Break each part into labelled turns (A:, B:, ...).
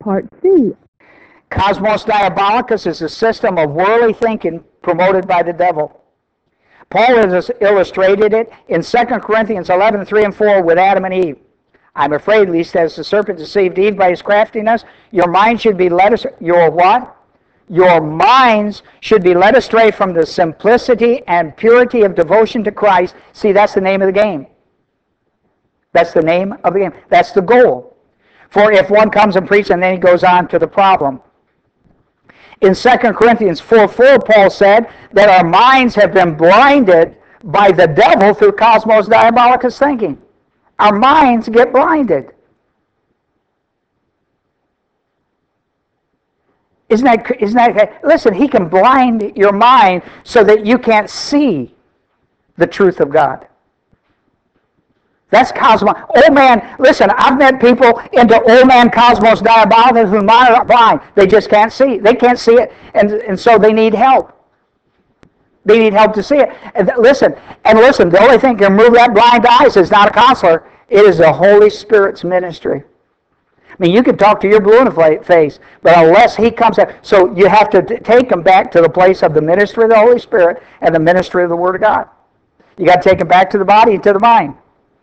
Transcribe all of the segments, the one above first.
A: Part C.
B: Cosmos Diabolicus is a system of worldly thinking promoted by the devil. Paul has illustrated it in 2 Corinthians 11, 3 and 4 with Adam and Eve. I'm afraid, lest as the serpent deceived Eve by his craftiness, your mind should be led astray. Your what? Your minds should be led astray from the simplicity and purity of devotion to Christ. See, that's the name of the game. That's the name of the game. That's the goal. For if one comes and preaches, and then he goes on to the problem. In 2 Corinthians 4:4, Paul said that our minds have been blinded by the devil through cosmos diabolicus thinking. Our minds get blinded. Isn't that listen, he can blind your mind so that you can't see the truth of God. That's cosmos. Old man, listen, I've met people into old man cosmos diabolicus who are blind. They just can't see. They can't see it, and so they need help. They need help to see it. And listen, the only thing can remove that blind eyes is not a counselor. It is the Holy Spirit's ministry. I mean, you can talk to your balloon face, but unless he comes out, so you have to take him back to the place of the ministry of the Holy Spirit and the ministry of the Word of God. You got to take him back to the body and to the mind.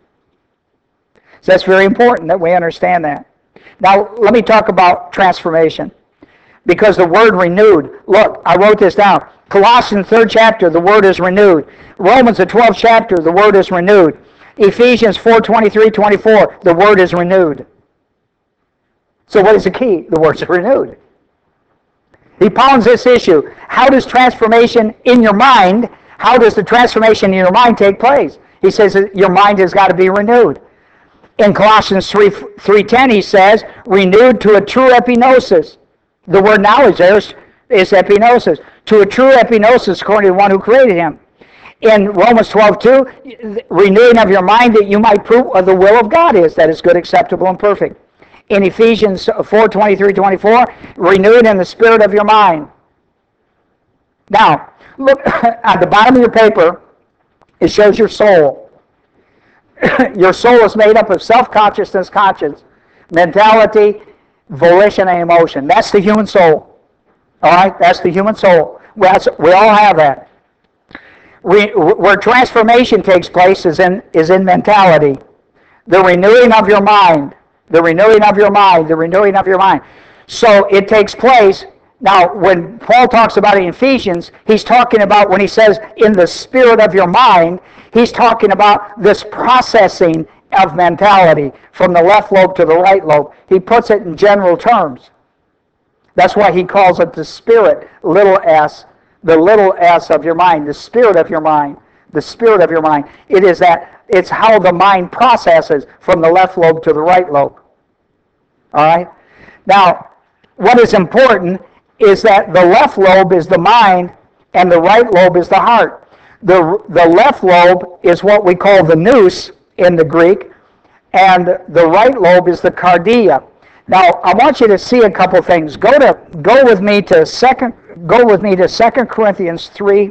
B: So that's very important that we understand that. Now, let me talk about transformation. Because the word renewed, look, I wrote this down. Colossians 3rd chapter, the word is renewed. Romans the 12th chapter, the word is renewed. Ephesians 4:23-24, the word is renewed. So what is the key? The word is renewed. He pounds this issue. How does transformation in your mind, how does the transformation in your mind take place? He says that your mind has got to be renewed. In Colossians 3:10, he says, renewed to a true epignosis. The word knowledge there is epignosis. To a true epignosis, according to the one who created him. In Romans 12:2, renewing of your mind that you might prove what the will of God is, that is good, acceptable, and perfect. In Ephesians 4:23-24, renewed in the spirit of your mind. Now, look at the bottom of your paper, it shows your soul. Your soul is made up of self-consciousness, conscience, mentality, volition, and emotion. That's the human soul. All right? That's the human soul. We all have that. Where transformation takes place is in mentality. The renewing of your mind. The renewing of your mind. The renewing of your mind. So it takes place. Now, when Paul talks about it in Ephesians, he's talking about when he says, in the spirit of your mind, he's talking about this processing of mentality from the left lobe to the right lobe. He puts it in general terms. That's why he calls it the spirit, little s, the little s of your mind, the spirit of your mind, the spirit of your mind. It's how the mind processes from the left lobe to the right lobe. All right? Now, what is important is that the left lobe is the mind and the right lobe is the heart. The left lobe is what we call the nous in the Greek, and the right lobe is the cardia. Now, I want you to see a couple things. Go with me to 2 Corinthians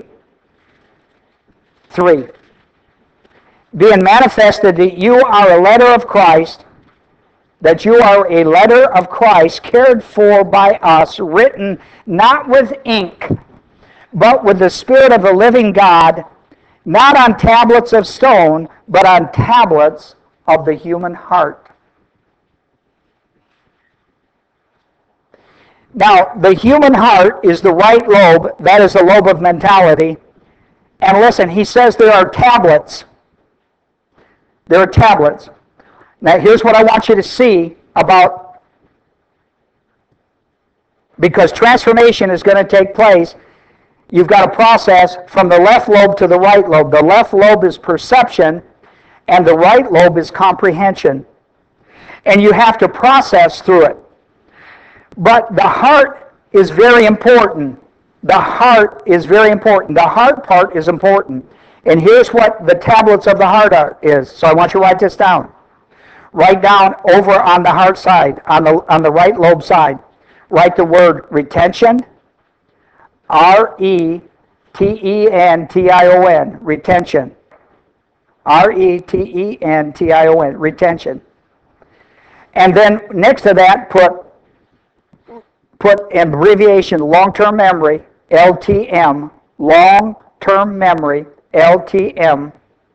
B: 3:3. Being manifested that you are a letter of Christ, that you are a letter of Christ cared for by us, written not with ink, but with the Spirit of the living God, not on tablets of stone, but on tablets of the human heart. Now, the human heart is the right lobe. That is the lobe of mentality. And listen, he says there are tablets. There are tablets. Now, here's what I want you to see about, because transformation is going to take place, you've got to process from the left lobe to the right lobe. The left lobe is perception, and the right lobe is comprehension. And you have to process through it. But the heart is very important. The heart is very important. The heart part is important. And here's what the tablets of the heart is. So I want you to write this down. Write down over on the heart side, on the right lobe side. Write the word retention, R-E-T-E-N-T-I-O-N, retention. R-E-T-E-N-T-I-O-N, retention. And then next to that put put abbreviation long-term memory, LTM, long-term memory, LTM,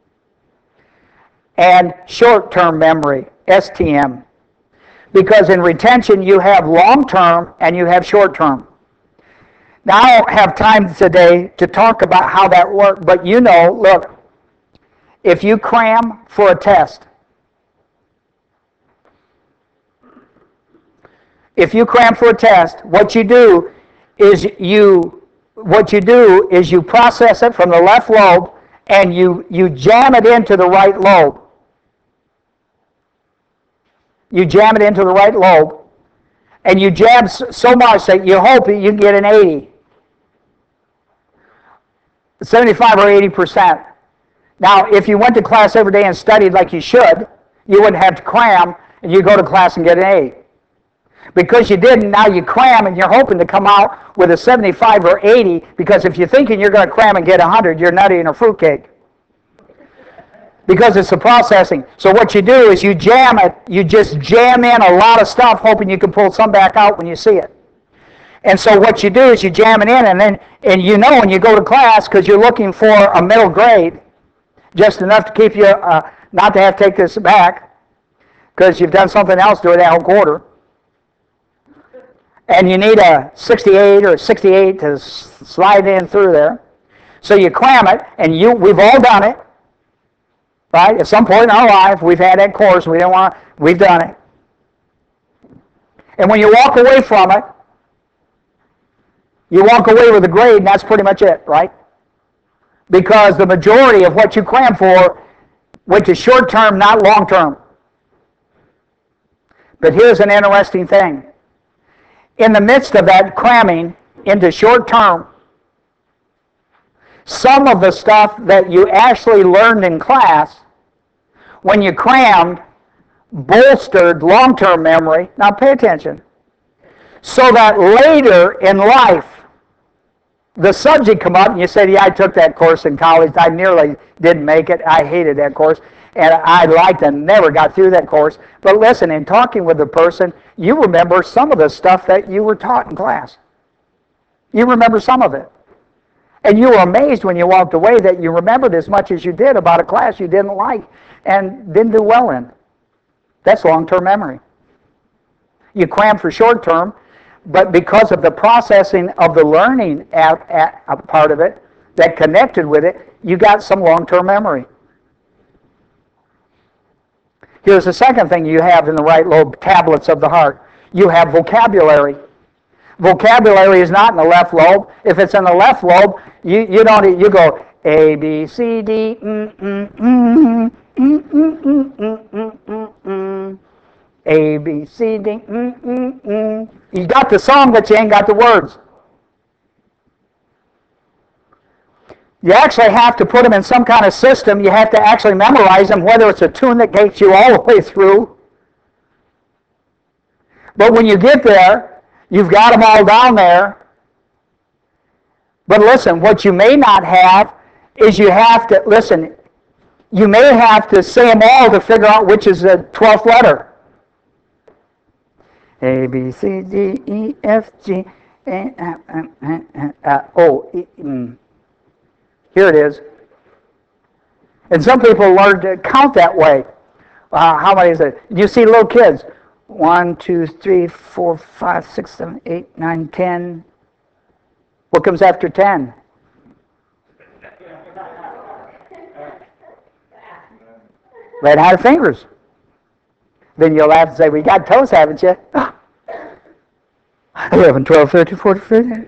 B: and short-term memory, STM. Because in retention you have long-term and you have short-term. Now I don't have time today to talk about how that works, but you know, look, if you cram for a test, what you do is you process it from the left lobe and you jam it into the right lobe. You jam it into the right lobe, and you jam so much that you hope that you can get an 80, 75 or 80%. Now, if you went to class every day and studied like you should, you wouldn't have to cram, and you go to class and get an A. Because you didn't, now you cram, and you're hoping to come out with a 75 or 80, because if you're thinking you're going to cram and get 100, you're nutty in a fruitcake. Because it's the processing. So what you do is you jam it, you just jam in a lot of stuff, hoping you can pull some back out when you see it. And so what you do is you jam it in, and you know when you go to class, because you're looking for a middle grade, just enough to keep you, not to have to take this back, because you've done something else during that whole quarter. And you need a 68 or 68 to slide in through there. So you cram it, and we've all done it. Right? At some point in our life, we've had that course. We've done it. And when you walk away from it, you walk away with a grade, and that's pretty much it, right? Because the majority of what you cram for went to short term, not long term. But here's an interesting thing. In the midst of that cramming into short term, some of the stuff that you actually learned in class, when you crammed, bolstered long-term memory. Now pay attention. So that later in life, the subject come up and you say, yeah, I took that course in college. I nearly didn't make it. I hated that course. And I liked and never got through that course. But listen, in talking with the person, you remember some of the stuff that you were taught in class. You remember some of it. And you were amazed when you walked away that you remembered as much as you did about a class you didn't like and didn't do well in. That's long-term memory. You cram for short-term, but because of the processing of the learning a part of it that connected with it, you got some long-term memory. Here's the second thing you have in the right lobe, tablets of the heart. You have vocabulary. Vocabulary is not in the left lobe. If it's in the left lobe, you go A, B, C, D, A, B, C, D, You got the song, but you ain't got the words. You actually have to put them in some kind of system. You have to actually memorize them, whether it's a tune that takes you all the way through. But when you get there, you've got them all down there. But listen, what you may not have is you have to, listen, you may have to say them all to figure out which is the 12th letter. A, B, C, D, E, F, G, O, E, Here it is. And some people learn to count that way. How many is it? You see little kids. 1, 2, 3, 4, 5, 6, 7, 8, 9, 10. What comes after 10? Red-hot fingers. Then you'll have to say, well, you got toes, haven't you? 11, 12, 13, 14, 15.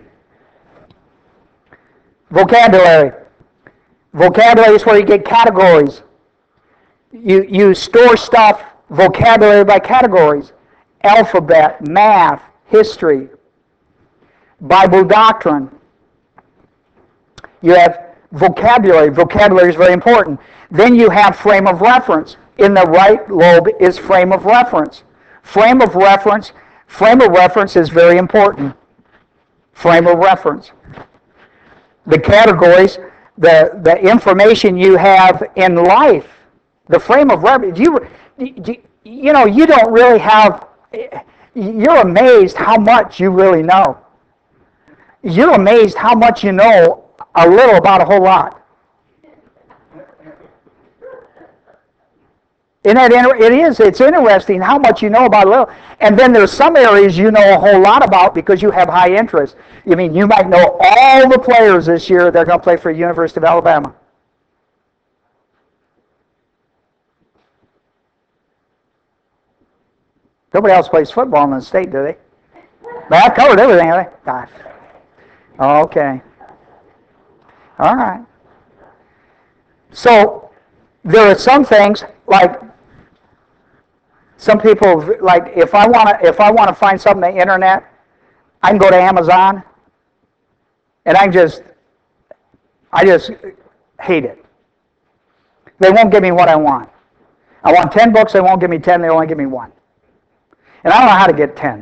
B: Vocabulary. Vocabulary is where you get categories. You store stuff, vocabulary by categories. Alphabet, math, history, Bible doctrine. You have vocabulary. Vocabulary is very important. Then you have frame of reference. In the right lobe is frame of reference. Frame of reference is very important. Frame of reference. The categories, the information you have in life, the frame of reference. You don't really have. you're amazed how much you really know. You're amazed how much you know a little about a whole lot. Isn't that it is. It's interesting how much you know about a little. And then there's some areas you know a whole lot about because you have high interest. I mean, you might know all the players this year that are going to play for the University of Alabama. Nobody else plays football in the state, do they? But I've covered everything, have they? Gosh. Okay. All right. So there are some things like some people like if I want to find something on the internet, I can go to Amazon and I just hate it. They won't give me what I want. I want 10 books, they won't give me 10, they only give me 1. And I don't know how to get 10.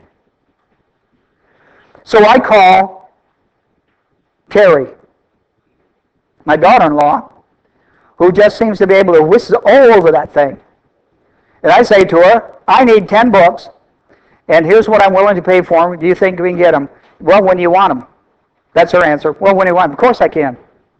B: So I call Terry, my daughter-in-law, who just seems to be able to whisk all over that thing. And I say to her, I need 10 books, and here's what I'm willing to pay for them. Do you think we can get them? Well, when do you want them? That's her answer. Well, when do you want them? Of course I can.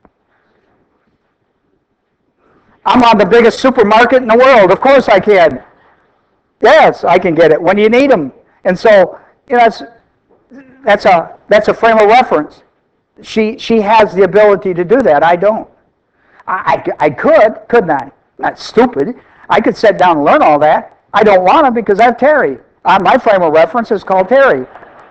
B: I'm on the biggest supermarket in the world. Of course I can. Yes, I can get it. When do you need them? And so, you know, that's a frame of reference. She has the ability to do that. I don't. I could, couldn't I? Not stupid. I could sit down and learn all that. I don't want to because I have Terry. My frame of reference is called Terry.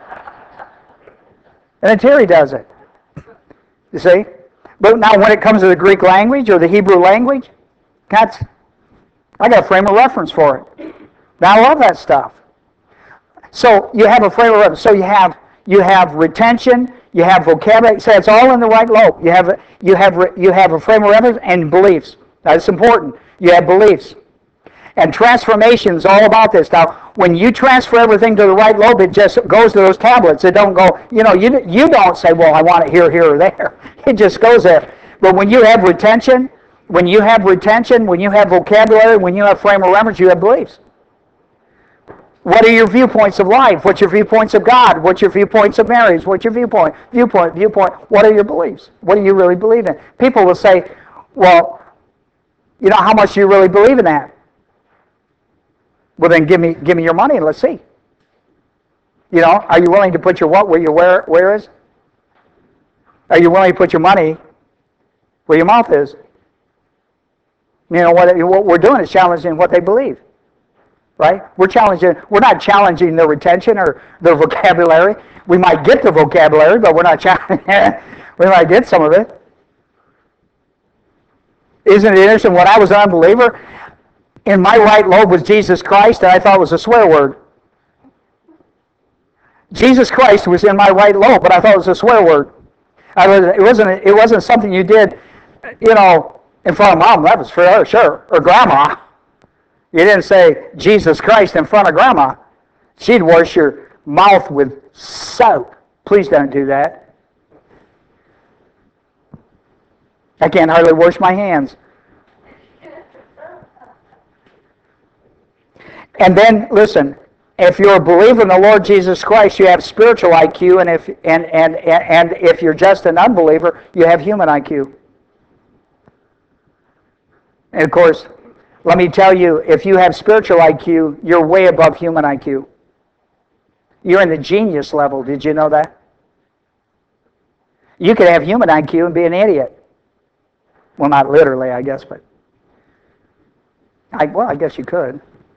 B: And then Terry does it. You see? But now when it comes to the Greek language or the Hebrew language, I got a frame of reference for it. Now I love that stuff. So you have a frame of reference. So you have retention, you have vocabulary. So it's all in the right lobe. You have a frame of reference and beliefs. That's important. You have beliefs. And transformation is all about this. Now, when you transfer everything to the right lobe, it just goes to those tablets. It don't go, you don't say, well, I want it here, or there. It just goes there. But when you have retention, when you have vocabulary, when you have frame of reference, you have beliefs. What are your viewpoints of life? What's your viewpoints of God? What's your viewpoints of marriage? What's your viewpoint? What are your beliefs? What do you really believe in? People will say, well, how much do you really believe in that? Well, then give me your money and let's see. Are you willing to put your what where your where is? Are you willing to put your money where your mouth is? What we're doing is challenging what they believe. Right? We're not challenging their retention or their vocabulary. We might get the vocabulary, but we're not challenging it. We might get some of it. Isn't it interesting? When I was an unbeliever, in my right lobe was Jesus Christ, and I thought it was a swear word. Jesus Christ was in my right lobe, but I thought it was a swear word. It wasn't something you did, in front of mom. That was for sure, or grandma. You didn't say Jesus Christ in front of grandma. She'd wash your mouth with soap. Please don't do that. I can't hardly wash my hands. And then, listen, if you're a believer in the Lord Jesus Christ, you have spiritual IQ, and if you're just an unbeliever, you have human IQ. And of course, let me tell you, if you have spiritual IQ, you're way above human IQ. You're in the genius level. Did you know that? You could have human IQ and be an idiot. Well, not literally, I guess, but I guess you could.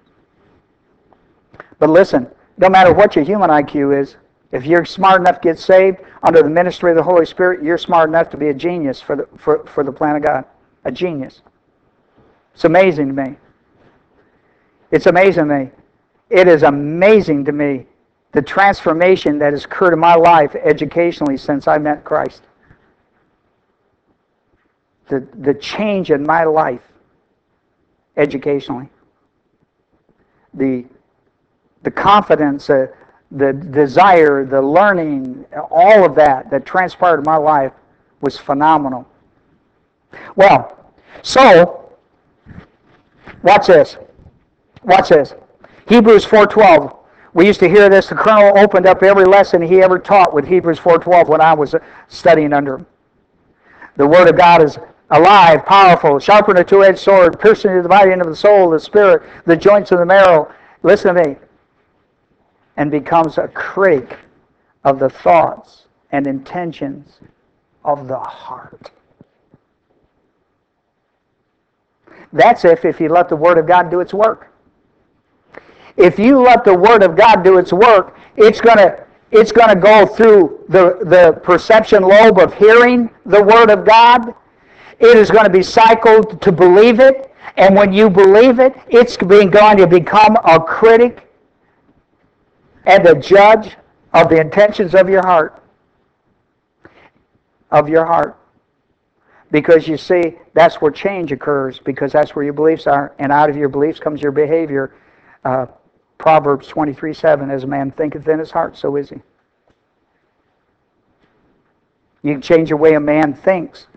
B: But listen, no matter what your human IQ is, if you're smart enough to get saved under the ministry of the Holy Spirit, you're smart enough to be a genius for the plan of God. A genius. It's amazing to me. It's amazing to me. It is amazing to me the transformation that has occurred in my life educationally since I met Christ. The change in my life educationally. The confidence, the desire, the learning, all of that transpired in my life was phenomenal. Well, so watch this. Hebrews 4:12. We used to hear this. The colonel opened up every lesson he ever taught with Hebrews 4:12 when I was studying under him. The Word of God is alive, powerful, sharper than a two-edged sword, piercing to the dividing of the soul, the spirit, the joints of the marrow. Listen to me. And becomes a critic of the thoughts and intentions of the heart. That's if you let the Word of God do its work. If you let the Word of God do its work, it's going to go through the perception lobe of hearing the Word of God. It is going to be cycled to believe it. And when you believe it, it's going to become a critic and a judge of the intentions of your heart. Of your heart. Because you see, that's where change occurs, because that's where your beliefs are. And out of your beliefs comes your behavior. Proverbs 23:7, as a man thinketh in his heart, so is he. You can change the way a man thinks.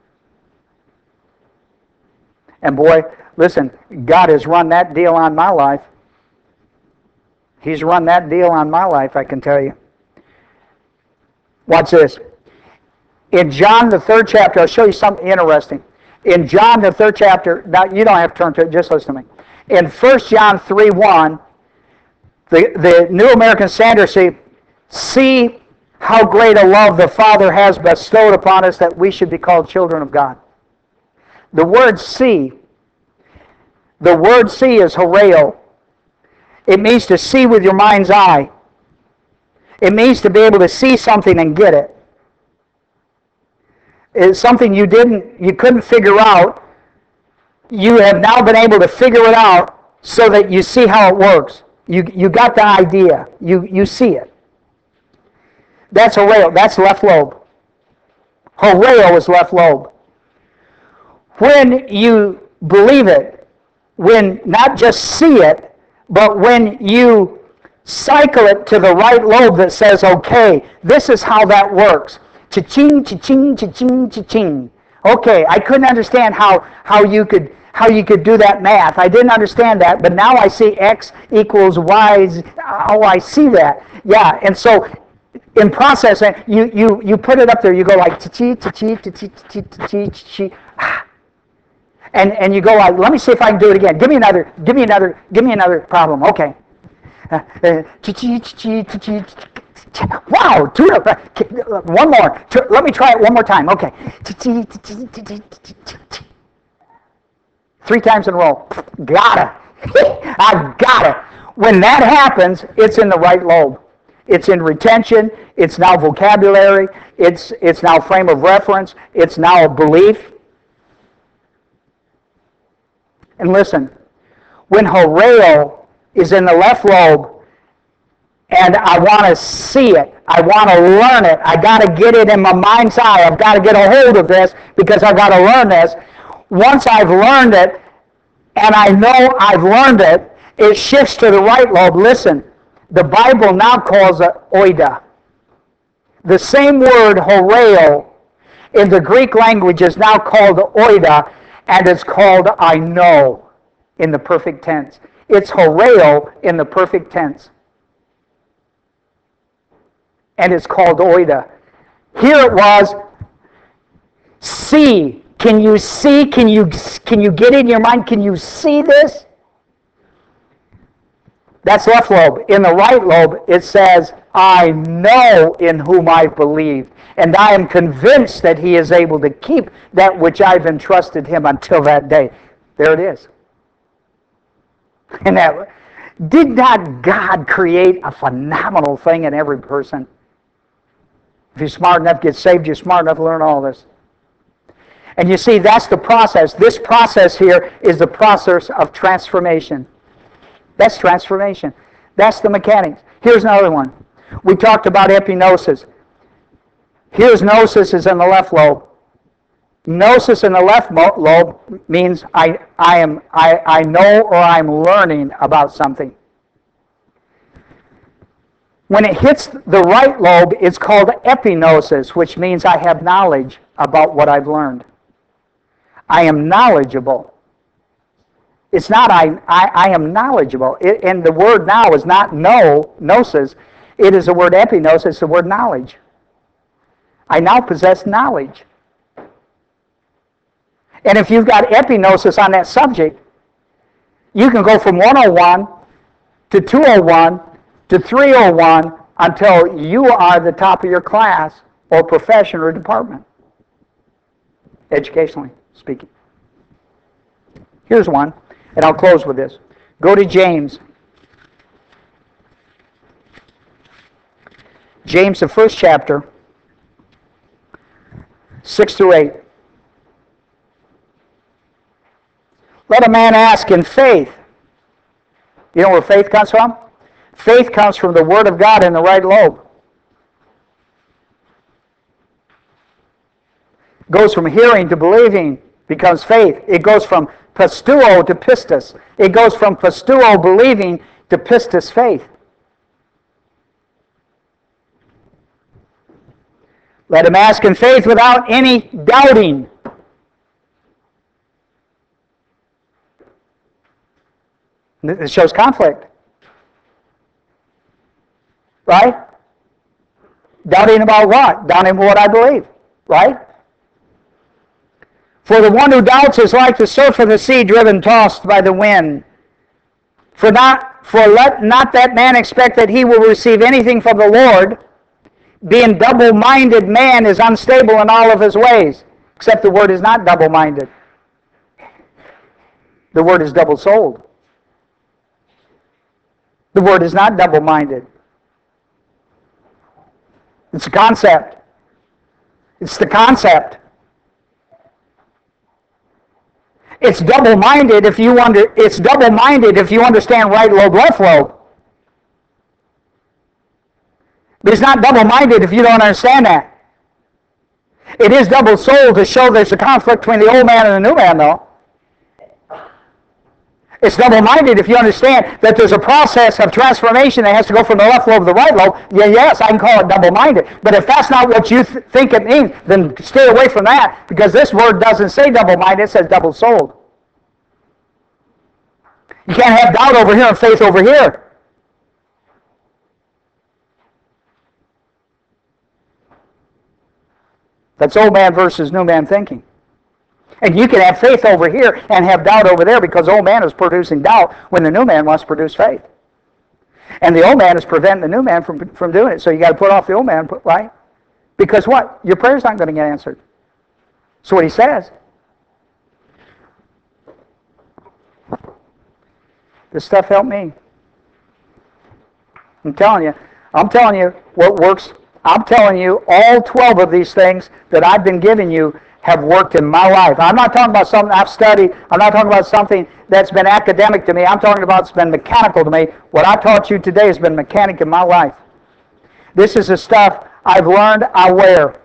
B: And boy, listen, God has run that deal on my life. He's run that deal on my life, I can tell you. Watch this. In John, the 3rd chapter, I'll show you something interesting. In John, the 3rd chapter, now you don't have to turn to it, just listen to me. In 1 John 3:1, the New American Standard says, see how great a love the Father has bestowed upon us that we should be called children of God. The word see is horeo. It means to see with your mind's eye. It means to be able to see something and get it. It's something you couldn't figure out. You have now been able to figure it out so that you see how it works. You got the idea. You see it. That's horeo. That's left lobe. Horeo is left lobe. When you believe it, when not just see it, but when you cycle it to the right lobe that says, okay, this is how that works. Cha-ching, cha-ching, cha-ching, cha-ching. Okay, I couldn't understand how you could do that math. I didn't understand that, but now I see X equals Y. Oh, I see that. Yeah, and so in processing, you put it up there. You go like cha-chi, cha-chi, cha-chi, cha-chi, cha-chi, cha-chi. And you go like, let me see if I can do it again. Give me another problem. Okay. Cha-chi, cha-chi, cha-chi. Wow! One more. Let me try it one more time. Okay. 3 times in a row. Got it. I got it. When that happens, it's in the right lobe. It's in retention. It's now vocabulary. It's now frame of reference. It's now a belief. And listen, when horeo is in the left lobe, and I want to see it, I want to learn it, I got to get it in my mind's eye, I've got to get a hold of this because I've got to learn this. Once I've learned it, and I know I've learned it, it shifts to the right lobe. Listen, the Bible now calls it oida. The same word, horeo, in the Greek language is now called oida, and it's called I know in the perfect tense. It's horeo in the perfect tense. And it's called oida. Here it was, see. Can you see? Can you get in your mind? Can you see this? That's left lobe. In the right lobe, it says, I know in whom I believe, and I am convinced that he is able to keep that which I've entrusted him until that day. There it is. And that, did not God create a phenomenal thing in every person? If you're smart enough to get saved, you're smart enough to learn all this. And you see, that's the process. This process here is the process of transformation. That's transformation. That's the mechanics. Here's another one. We talked about epignosis. Here's gnosis is in the left lobe. Gnosis in the left lobe means I know or I'm learning about something. When it hits the right lobe, it's called epignosis, which means I have knowledge about what I've learned. I am knowledgeable. It's not I am knowledgeable. And the word now is not gnosis. It is the word epignosis. It's the word knowledge. I now possess knowledge. And if you've got epignosis on that subject, you can go from 101 to 201 to 301 until you are the top of your class or profession or department, educationally speaking. Here's one, and I'll close with this. Go to James. James, the first chapter, 6 through 8. Let a man ask in faith. You know where faith comes from? Faith comes from the Word of God in the right lobe. It goes from hearing to believing, becomes faith. It goes from pistuo to pistis. It goes from pistuo, believing, to pistis, faith. Let him ask in faith without any doubting. It shows conflict. Right? Doubting about what? Doubting about what I believe. Right? For the one who doubts is like the surf of the sea driven, tossed by the wind. For let not that man expect that he will receive anything from the Lord. Being double-minded man is unstable in all of his ways. Except the word is not double-minded. The word is double-souled. The word is not double-minded. It's a concept. It's the concept. It's double-minded if you understand right lobe, left lobe. But it's not double-minded if you don't understand that. It is double-souled to show there's a conflict between the old man and the new man, though. It's double-minded if you understand that there's a process of transformation that has to go from the left lobe to the right lobe. Yeah, yes, I can call it double-minded. But if that's not what you think it means, then stay away from that, because this word doesn't say double-minded, it says double-souled. You can't have doubt over here and faith over here. That's old man versus new man thinking. And you can have faith over here and have doubt over there, because old man is producing doubt when the new man wants to produce faith. And the old man is preventing the new man from doing it. So you got to put off the old man, right? Because what? Your prayer's not going to get answered. That's what he says. This stuff helped me. I'm telling you what works. I'm telling you, all 12 of these things that I've been giving you have worked in my life. I'm not talking about something I've studied. I'm not talking about something that's been academic to me. I'm talking about it's been mechanical to me. What I taught you today has been mechanic in my life. This is the stuff I've learned, I wear.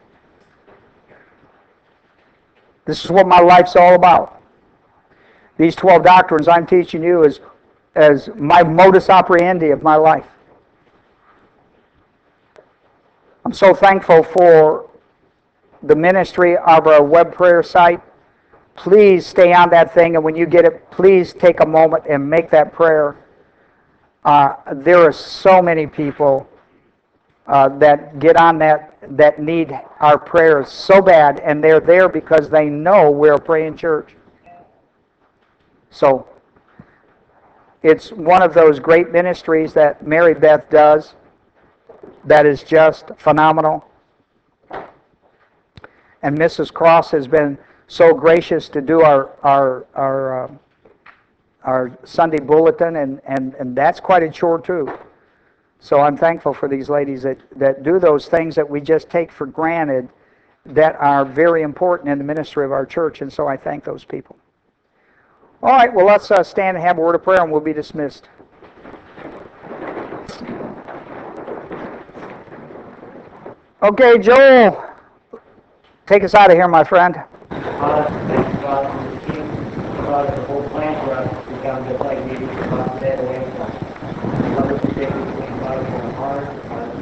B: This is what my life's all about. These 12 doctrines I'm teaching you is as my modus operandi of my life. I'm so thankful for the ministry of our web prayer site. Please stay on that thing, and when you get it, please take a moment and make that prayer. There are so many people that get on that need our prayers so bad, and they're there because they know we're a praying church. So it's one of those great ministries that Mary Beth does that is just phenomenal. And Mrs. Cross has been so gracious to do our Sunday bulletin, and that's quite a chore too. So I'm thankful for these ladies that do those things that we just take for granted that are very important in the ministry of our church, and so I thank those people. All right, well, let's stand and have a word of prayer, and we'll be dismissed. Okay, Joel, take us out of here, my friend.
A: Thank you, God, for the team. God, the whole plan for us to become just like maybe God said away from us. Love us to take this thing, God, from our heart.